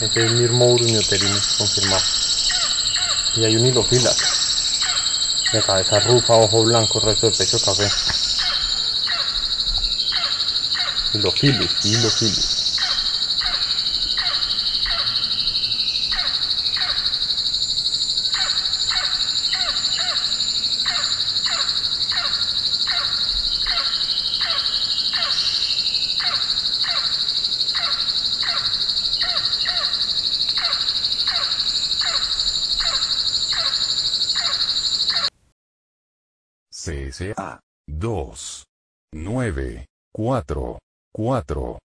Ese es Myrmourus neoterinus, confirmado. Y hay un hilofilas. De cabeza rufa, ojo blanco, resto de pecho café. Hilophilus. CSA 2 9 4 4